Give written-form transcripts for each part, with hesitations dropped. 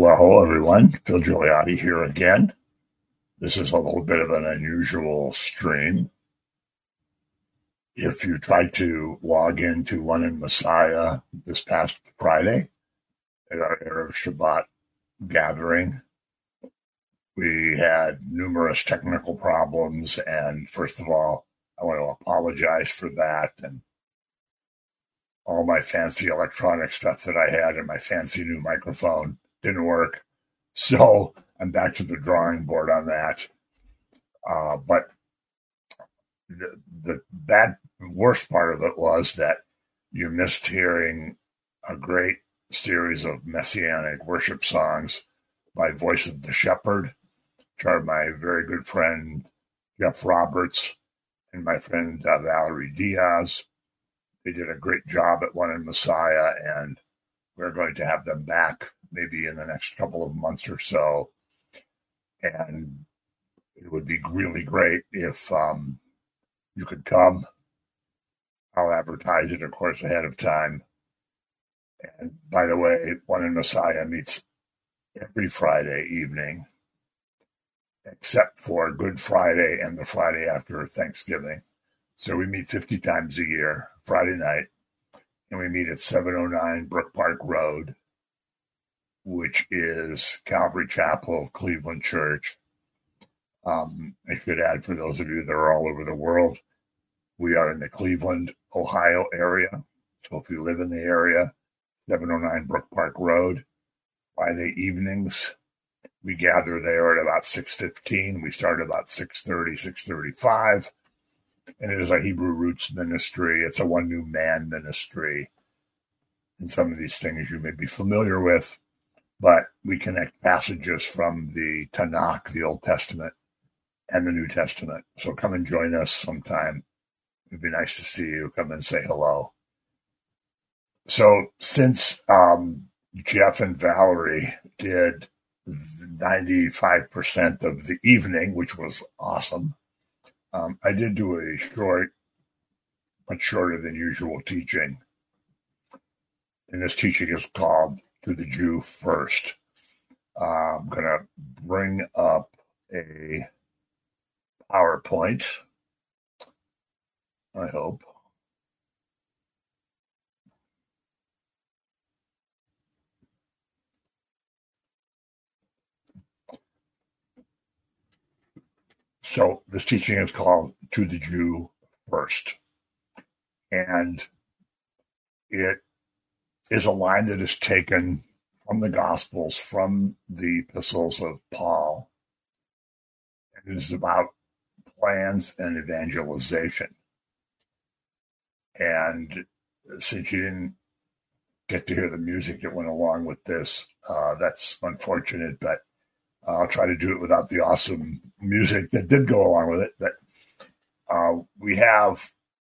Well, hello everyone. Phil Gigliotti here again. This is a little bit of an unusual stream. If you tried to log into One in Messiah this past Friday at our Erev Shabbat gathering, we had numerous technical problems. And first of all, I want to apologize for that. And all my fancy electronic stuff that I had and my fancy new microphone didn't work. So I'm back to the drawing board on that. But the bad, worst part of it was that you missed hearing a great series of messianic worship songs by Voice of the Shepherd, which are my very good friend Jeff Roberts and my friend Valerie Diaz. They did a great job at One in Messiah, and we're going to have them back maybe in the next couple of months or so. And it would be really great if you could come. I'll advertise it, of course, ahead of time. And by the way, One in Messiah meets every Friday evening, except for Good Friday and the Friday after Thanksgiving. So we meet 50 times a year, Friday night, and we meet at 709 Brook Park Road, which is Calvary Chapel of Cleveland Church. I should add, for those of you that are all over the world, we are in the Cleveland, Ohio area. So if you live in the area, 709 Brook Park Road, Friday evenings, we gather there at about 6:15. We start about 6:30, 6:35. And it is a Hebrew Roots ministry. It's a One New Man ministry. And some of these things you may be familiar with, but we connect passages from the Tanakh, the Old Testament, and the New Testament. So come and join us sometime. It'd be nice to see you. Come and say hello. So since Jeff and Valerie did 95% of the evening, which was awesome, I did do a short, much shorter than usual teaching. And this teaching is called To the Jew First. I'm going to bring up a PowerPoint, I hope. So this teaching is called To the Jew First. And it is a line that is taken from the Gospels, from the epistles of Paul. And it is about plans and evangelization. And since you didn't get to hear the music that went along with this, that's unfortunate, but I'll try to do it without the awesome music that did go along with it. But we have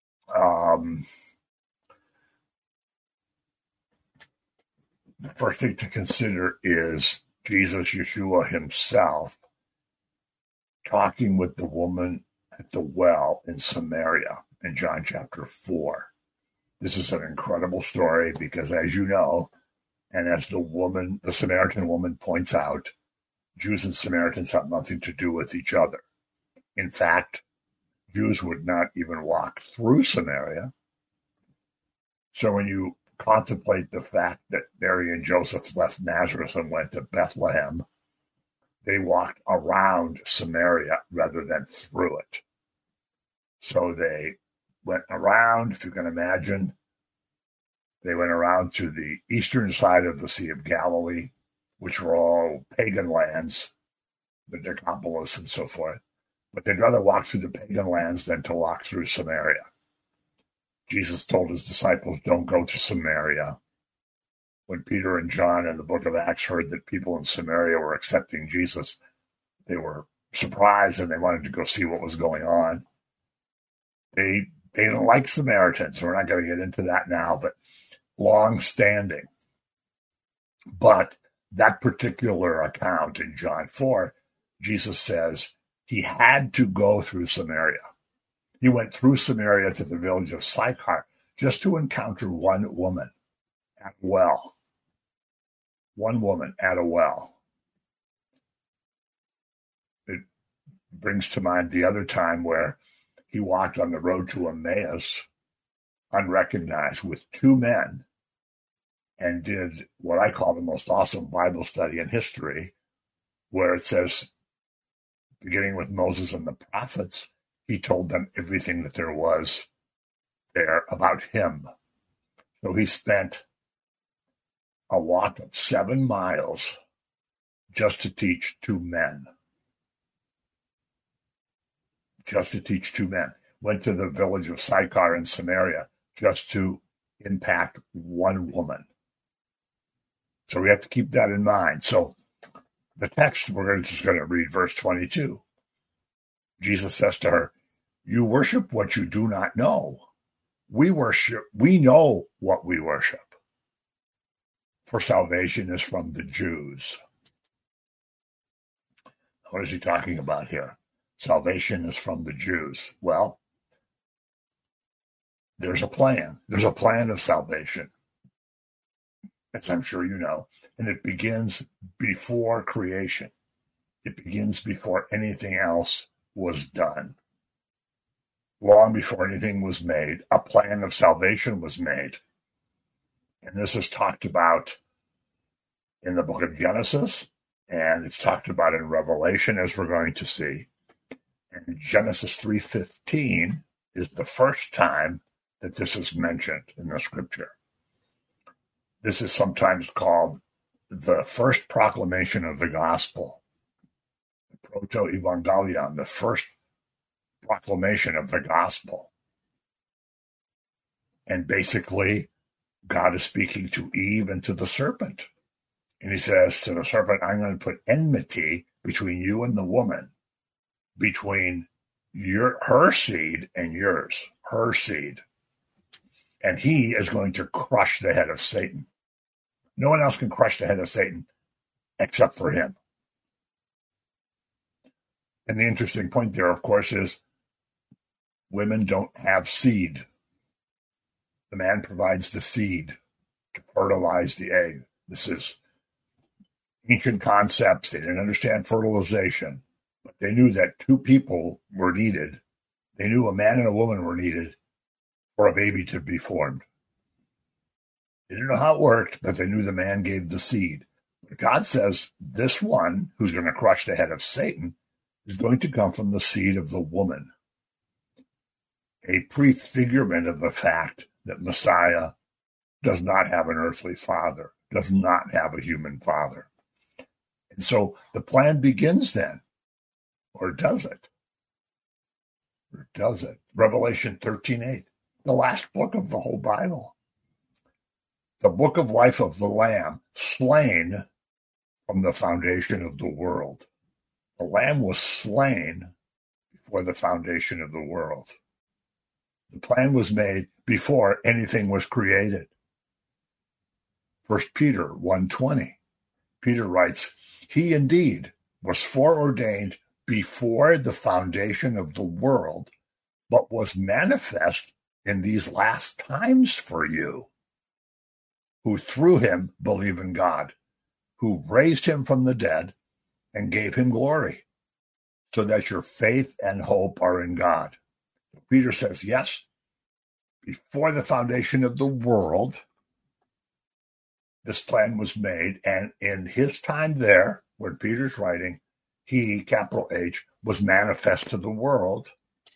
the first thing to consider is Jesus, Yeshua himself, talking with the woman at the well in Samaria in John chapter 4. This is an incredible story because, as you know, and as the Samaritan woman points out, Jews and Samaritans have nothing to do with each other. In fact, Jews would not even walk through Samaria. So when you contemplate the fact that Mary and Joseph left Nazareth and went to Bethlehem, they walked around Samaria rather than through it. So they went around, if you can imagine. They went around to the eastern side of the Sea of Galilee, which were all pagan lands, the Decapolis and so forth. But they'd rather walk through the pagan lands than to walk through Samaria. Jesus told his disciples, don't go to Samaria. When Peter and John in the book of Acts heard that people in Samaria were accepting Jesus, they were surprised and they wanted to go see what was going on. They don't like Samaritans. We're not going to get into that now, but long-standing. But that particular account in John 4, Jesus says he had to go through Samaria. He went through Samaria to the village of Sychar just to encounter one woman at well. one woman at a well. It brings to mind the other time where he walked on the road to Emmaus unrecognized with two men and did what I call the most awesome Bible study in history, where it says, beginning with Moses and the prophets, he told them everything that there was there about him. So he spent a walk of 7 miles just to teach two men. Just to teach two men. Went to the village of Sychar in Samaria just to impact one woman. So we have to keep that in mind. So the text, we're just going to read verse 22. Jesus says to her, "You worship what you do not know. We know what we worship. For salvation is from the Jews." What is he talking about here? Salvation is from the Jews. Well, there's a plan. There's a plan of salvation, as I'm sure you know, and it begins before creation. It begins before anything else was done. Long before anything was made, a plan of salvation was made. And this is talked about in the book of Genesis, and it's talked about in Revelation, as we're going to see. And Genesis 3:15 is the first time that this is mentioned in the scripture. This is sometimes called the first proclamation of the gospel, the proto-evangelion, the first proclamation of the gospel. And basically, God is speaking to Eve and to the serpent. And he says to the serpent, "I'm going to put enmity between you and the woman, between her seed and yours, her seed. And he is going to crush the head of Satan." No one else can crush the head of Satan except for him. And the interesting point there, of course, is women don't have seed. The man provides the seed to fertilize the egg. This is ancient concepts. They didn't understand fertilization, but they knew that two people were needed. They knew a man and a woman were needed for a baby to be formed. They didn't know how it worked, but they knew the man gave the seed. But God says this one, who's going to crush the head of Satan, is going to come from the seed of the woman. A prefigurement of the fact that Messiah does not have an earthly father, does not have a human father. And so the plan begins then. Or does it? Or does it? Revelation 13:8, the last book of the whole Bible. The book of life of the Lamb, slain from the foundation of the world. The Lamb was slain before the foundation of the world. The plan was made before anything was created. 1 Peter 1:20. Peter writes, "He indeed was foreordained before the foundation of the world, but was manifest in these last times for you, who through him believe in God, who raised him from the dead and gave him glory, so that your faith and hope are in God." Peter says, yes, before the foundation of the world, this plan was made, and in his time there, when Peter's writing, he, capital H, was manifest to the world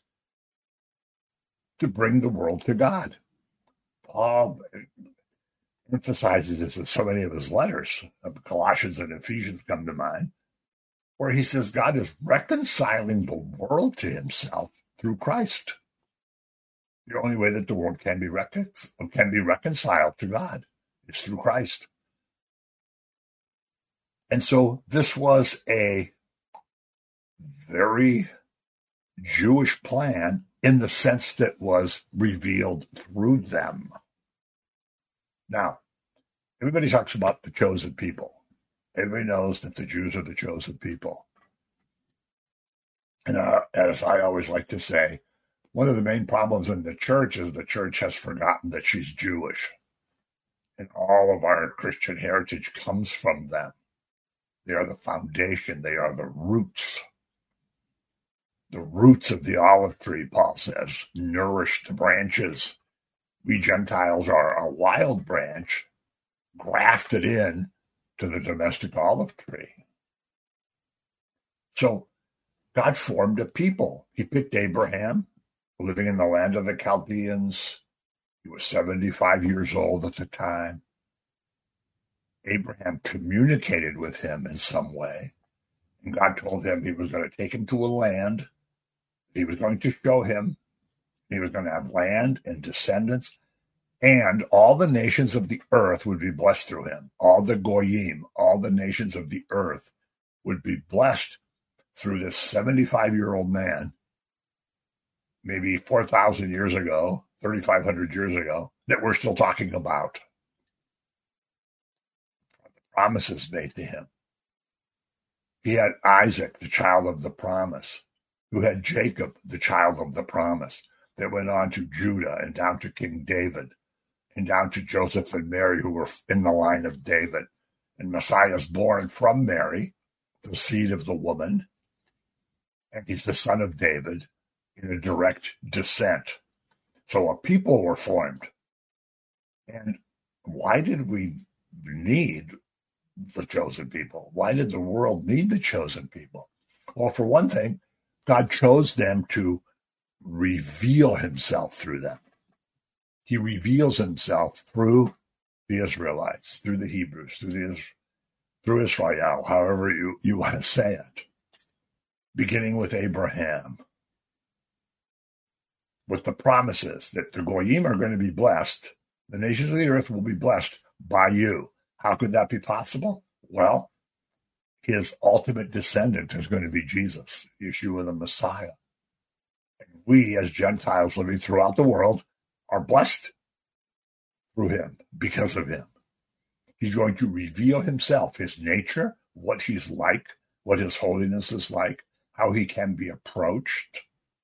to bring the world to God. Paul emphasizes this in so many of his letters. Colossians and Ephesians come to mind, where he says God is reconciling the world to himself through Christ. The only way that the world can be reconciled to God is through Christ. And so this was a very Jewish plan in the sense that was revealed through them. Now, everybody talks about the chosen people. Everybody knows that the Jews are the chosen people. And as I always like to say, one of the main problems in the church is the church has forgotten that she's Jewish. And all of our Christian heritage comes from them. They are the foundation. They are the roots. The roots of the olive tree, Paul says, nourish the branches. We Gentiles are a wild branch grafted in to the domestic olive tree. So God formed a people. He picked Abraham, living in the land of the Chaldeans. He was 75 years old at the time. Abraham communicated with him in some way. And God told him he was going to take him to a land. He was going to show him. He was going to have land and descendants. And all the nations of the earth would be blessed through him. All the goyim, all the nations of the earth would be blessed through this 75-year-old man, maybe 4,000 years ago, 3,500 years ago, that we're still talking about. The promises made to him. He had Isaac, the child of the promise, who had Jacob, the child of the promise, that went on to Judah and down to King David and down to Joseph and Mary, who were in the line of David. And Messiah is born from Mary, the seed of the woman, and he's the son of David in a direct descent. So a people were formed. And why did we need the chosen people? Why did the world need the chosen people? Well, for one thing, God chose them to reveal himself through them. He reveals himself through the Israelites, through the Hebrews, through Israel, however you want to say it, beginning with Abraham, with the promises that the Goyim are going to be blessed. The nations of the earth will be blessed by you. How could that be possible? Well, his ultimate descendant is going to be Jesus, Yeshua the Messiah. And we, as Gentiles living throughout the world, are blessed through him, because of him. He's going to reveal himself, his nature, what he's like, what his holiness is like, how he can be approached.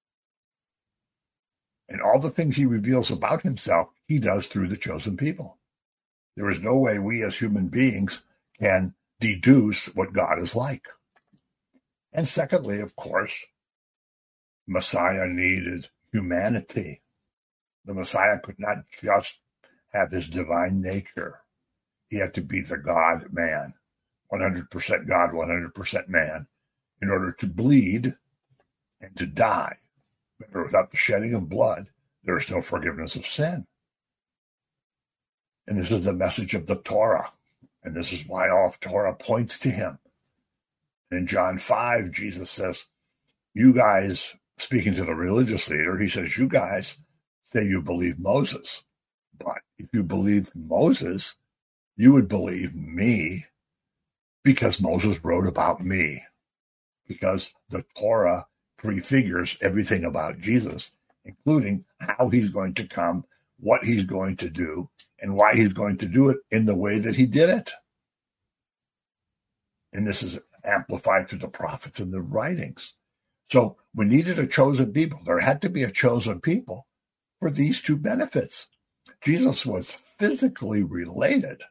And all the things he reveals about himself, he does through the chosen people. There is no way we as human beings can deduce what God is like. And secondly, of course, Messiah needed humanity. The Messiah could not just have his divine nature. He had to be the God-man, 100% God, 100% man, in order to bleed and to die. Remember, without the shedding of blood, there is no forgiveness of sin. And this is the message of the Torah. And this is why all of Torah points to him. In John 5, Jesus says, you guys, speaking to the religious leader, he says, you guys say you believe Moses. But if you believe Moses, you would believe me because Moses wrote about me. Because the Torah prefigures everything about Jesus, including how he's going to come, what he's going to do, and why he's going to do it in the way that he did it. And this is amplified through the prophets and the writings. So we needed a chosen people. There had to be a chosen people for these two benefits. Jesus was physically related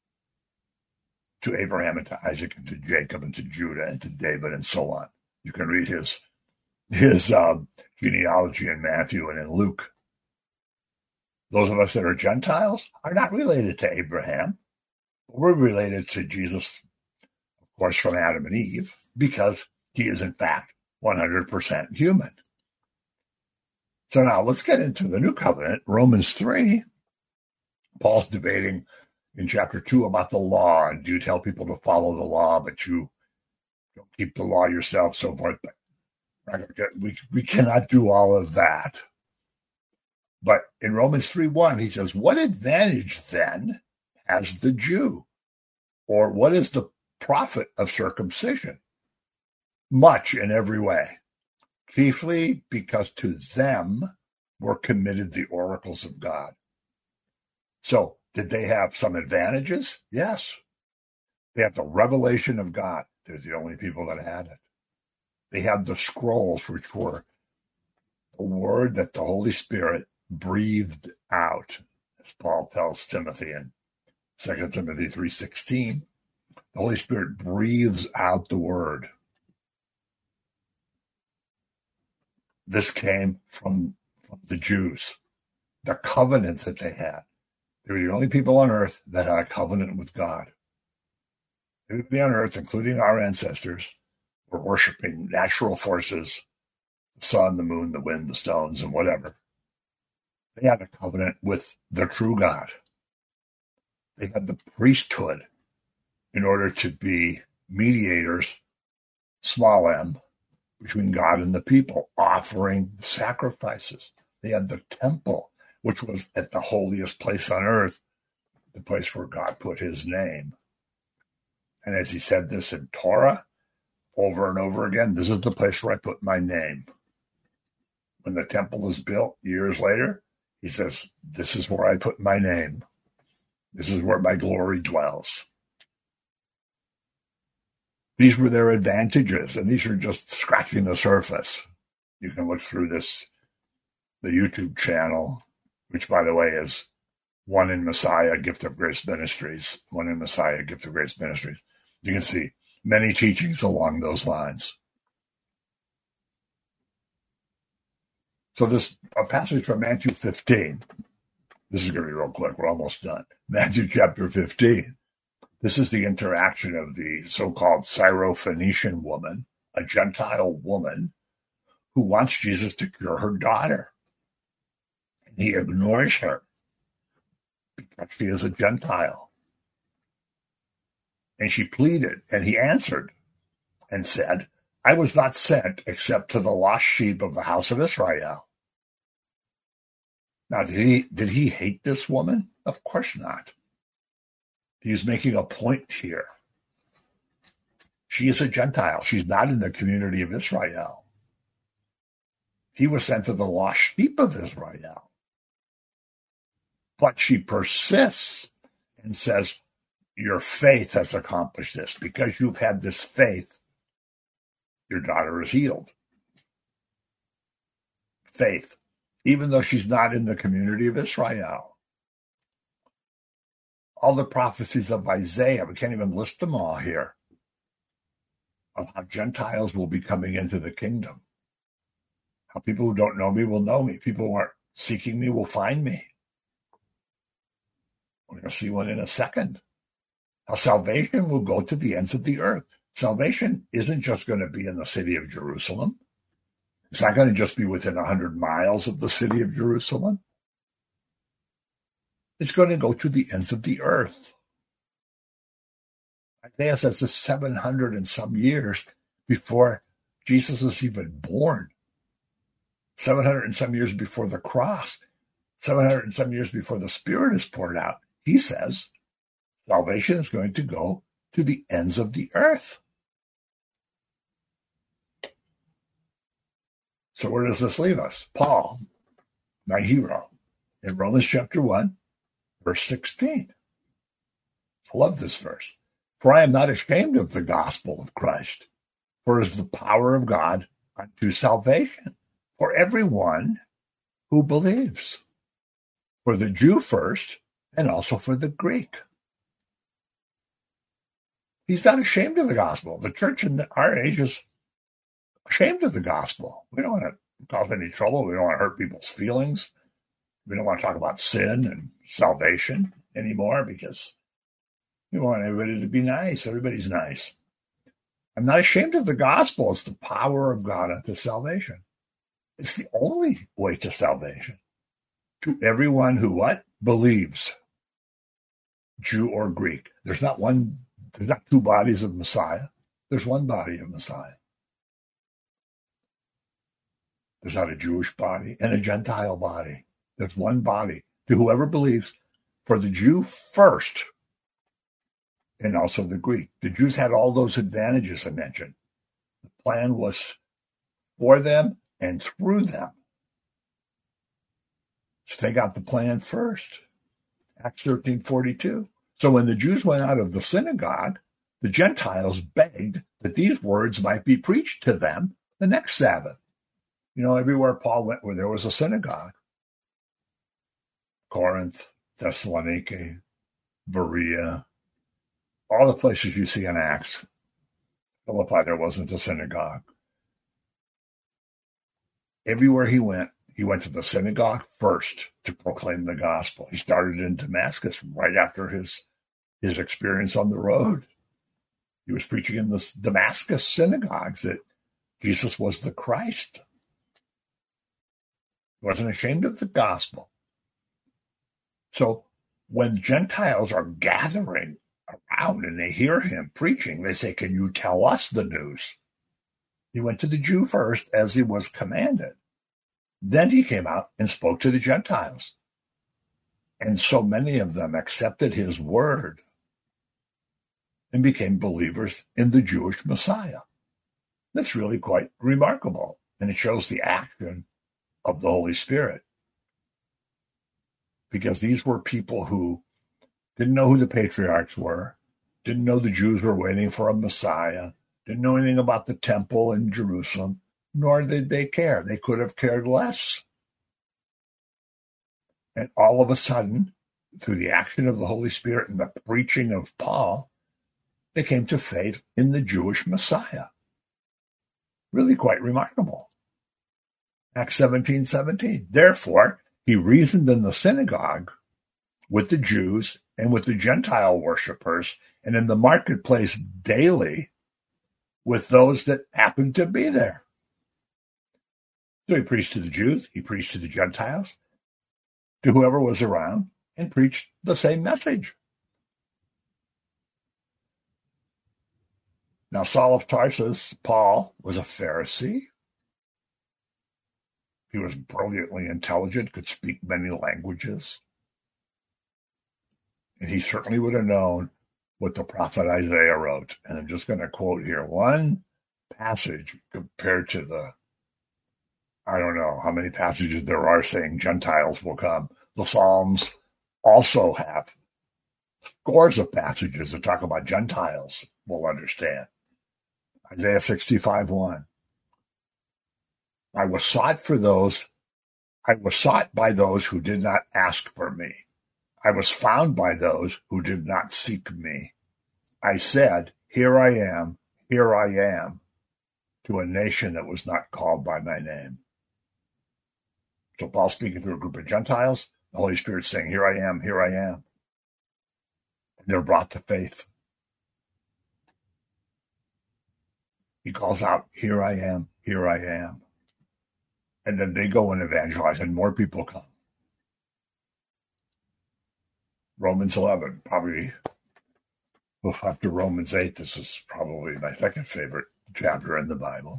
to Abraham and to Isaac and to Jacob and to Judah and to David and so on. You can read his genealogy in Matthew and in Luke. Those of us that are Gentiles are not related to Abraham. We're related to Jesus, of course, from Adam and Eve, because he is, in fact, 100% human. So now let's get into the New Covenant, Romans 3. Paul's debating in chapter 2 about the law, and do you tell people to follow the law, but you don't keep the law yourself, so forth. But we cannot do all of that. But in Romans 3:1, he says, what advantage then has the Jew? Or what is the profit of circumcision? Much in every way, chiefly because to them were committed the oracles of God. So did they have some advantages? Yes. They had the revelation of God. They're the only people that had it. They had the scrolls, which were the word that the Holy Spirit breathed out, as Paul tells Timothy in 2 Timothy 3:16. The Holy Spirit breathes out the word. This came from the Jews, the covenant that they had. They were the only people on earth that had a covenant with God. Everybody on earth, including our ancestors, were worshiping natural forces, the sun, the moon, the wind, the stones, and whatever. They had a covenant with the true God. They had the priesthood in order to be mediators, small m, between God and the people, offering sacrifices. They had the temple, which was at the holiest place on earth, the place where God put his name. And as he said this in Torah over and over again, this is the place where I put my name. When the temple is built years later, he says, this is where I put my name. This is where my glory dwells. These were their advantages, and these are just scratching the surface. You can look through the YouTube channel, which, by the way, is One in Messiah, Gift of Grace Ministries. One in Messiah, Gift of Grace Ministries. You can see many teachings along those lines. So this a passage from Matthew 15. This is going to be real quick. We're almost done. Matthew chapter 15. This is the interaction of the so-called Syrophoenician woman, a Gentile woman, who wants Jesus to cure her daughter. And he ignores her because she is a Gentile. And she pleaded, and he answered and said, I was not sent except to the lost sheep of the house of Israel. Now, did he hate this woman? Of course not. He's making a point here. She is a Gentile. She's not in the community of Israel. He was sent to the lost sheep of Israel. But she persists and says, your faith has accomplished this. Because you've had this faith, your daughter is healed. Faith, even though she's not in the community of Israel. All the prophecies of Isaiah, we can't even list them all here, of how Gentiles will be coming into the kingdom. How people who don't know me will know me. People who aren't seeking me will find me. We're going to see one in a second. How salvation will go to the ends of the earth. Salvation isn't just going to be in the city of Jerusalem. It's not going to just be within 100 miles of the city of Jerusalem. It's going to go to the ends of the earth. Isaiah says it's 700 and some years before Jesus is even born. 700 and some years before the cross. 700 and some years before the Spirit is poured out. He says salvation is going to go to the ends of the earth. So where does this leave us? Paul, my hero, in Romans chapter 1, verse 16. I love this verse. For I am not ashamed of the gospel of Christ, for it is the power of God unto salvation for everyone who believes, for the Jew first, and also for the Greek. He's not ashamed of the gospel. The church in our age is ashamed of the gospel. We don't want to cause any trouble. We don't want to hurt people's feelings. We don't want to talk about sin and salvation anymore because we want everybody to be nice. Everybody's nice. I'm not ashamed of the gospel. It's the power of God unto salvation. It's the only way to salvation. To everyone who what? Believes. Jew or Greek. There's not two bodies of Messiah. There's one body of Messiah. There's not a Jewish body and a Gentile body. There's one body to whoever believes, for the Jew first, and also the Greek. The Jews had all those advantages I mentioned. The plan was for them and through them. So they got the plan first. Acts 13:42. So when the Jews went out of the synagogue, the Gentiles begged that these words might be preached to them the next Sabbath. You know, everywhere Paul went where there was a synagogue. Corinth, Thessaloniki, Berea, all the places you see in Acts. Philippi, there wasn't a synagogue. Everywhere he went to the synagogue first to proclaim the gospel. He started in Damascus right after his experience on the road. He was preaching in the Damascus synagogues that Jesus was the Christ. He wasn't ashamed of the gospel. So when Gentiles are gathering around and they hear him preaching, they say, "Can you tell us the news?" He went to the Jew first as he was commanded. Then he came out and spoke to the Gentiles. And so many of them accepted his word and became believers in the Jewish Messiah. That's really quite remarkable. And it shows the action of the Holy Spirit. Because these were people who didn't know who the patriarchs were, didn't know the Jews were waiting for a Messiah, didn't know anything about the temple in Jerusalem, nor did they care. They could have cared less. And all of a sudden, through the action of the Holy Spirit and the preaching of Paul, they came to faith in the Jewish Messiah. Really quite remarkable. Acts 17:17. Therefore, he reasoned in the synagogue with the Jews and with the Gentile worshippers, and in the marketplace daily with those that happened to be there. So he preached to the Jews, he preached to the Gentiles, to whoever was around, and preached the same message. Now, Saul of Tarsus, Paul, was a Pharisee. He was brilliantly intelligent, could speak many languages. And he certainly would have known what the prophet Isaiah wrote. And I'm just going to quote here one passage compared to I don't know how many passages there are saying Gentiles will come. The Psalms also have scores of passages that talk about Gentiles will understand. Isaiah 65:1. I was sought by those who did not ask for me. I was found by those who did not seek me. I said, here I am, to a nation that was not called by my name. So Paul's speaking to a group of Gentiles, the Holy Spirit's saying, here I am. And they're brought to faith. He calls out, here I am. And then they go and evangelize, and more people come. Romans 11, probably after Romans 8, this is probably my second favorite chapter in the Bible.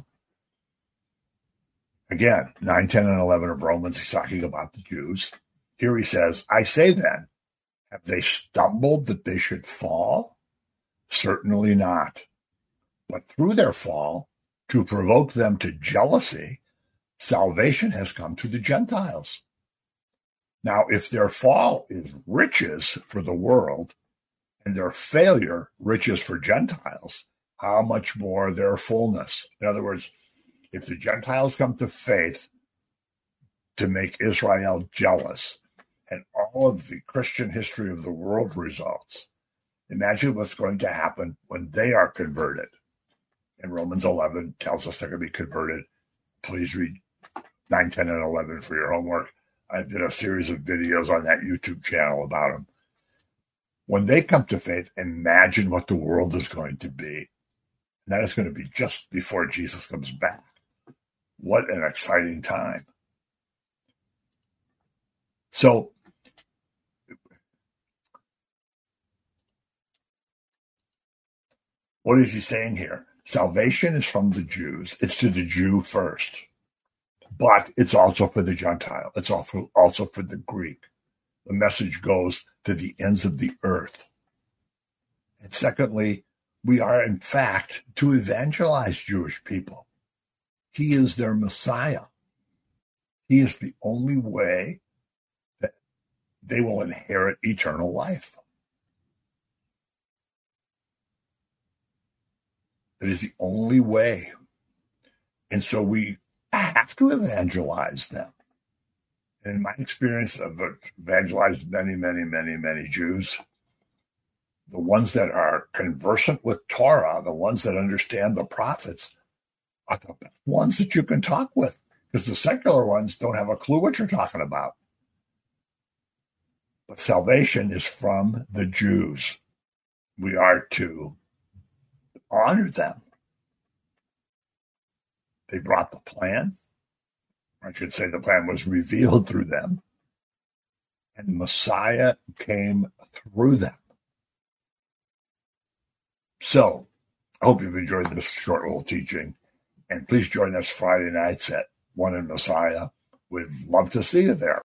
Again, 9, 10, and 11 of Romans, he's talking about the Jews. Here he says, I say then, have they stumbled that they should fall? Certainly not. But through their fall, to provoke them to jealousy, salvation has come to the Gentiles. Now, if their fall is riches for the world, and their failure riches for Gentiles, how much more their fullness? In other words, if the Gentiles come to faith to make Israel jealous, and all of the Christian history of the world results, imagine what's going to happen when they are converted. And Romans 11 tells us they're going to be converted. Please read 9, 10, and 11 for your homework. I did a series of videos on that YouTube channel about them. When they come to faith, imagine what the world is going to be. And that is going to be just before Jesus comes back. What an exciting time. So, what is he saying here? Salvation is from the Jews. It's to the Jew first. But it's also for the Gentile. It's also for the Greek. The message goes to the ends of the earth. And secondly, we are in fact to evangelize Jewish people. He is their Messiah. He is the only way that they will inherit eternal life. That is the only way. And so we have to evangelize them. And in my experience, I've evangelized many Jews. the ones that are conversant with Torah, the ones that understand the prophets, are the ones that you can talk with, because the secular ones don't have a clue what you're talking about. But salvation is from the Jews. We are to honor them. They brought the plan. I should say the plan was revealed through them. And Messiah came through them. So, I hope you've enjoyed this short little teaching. And please join us Friday nights at 1 in Messiah. We'd love to see you there.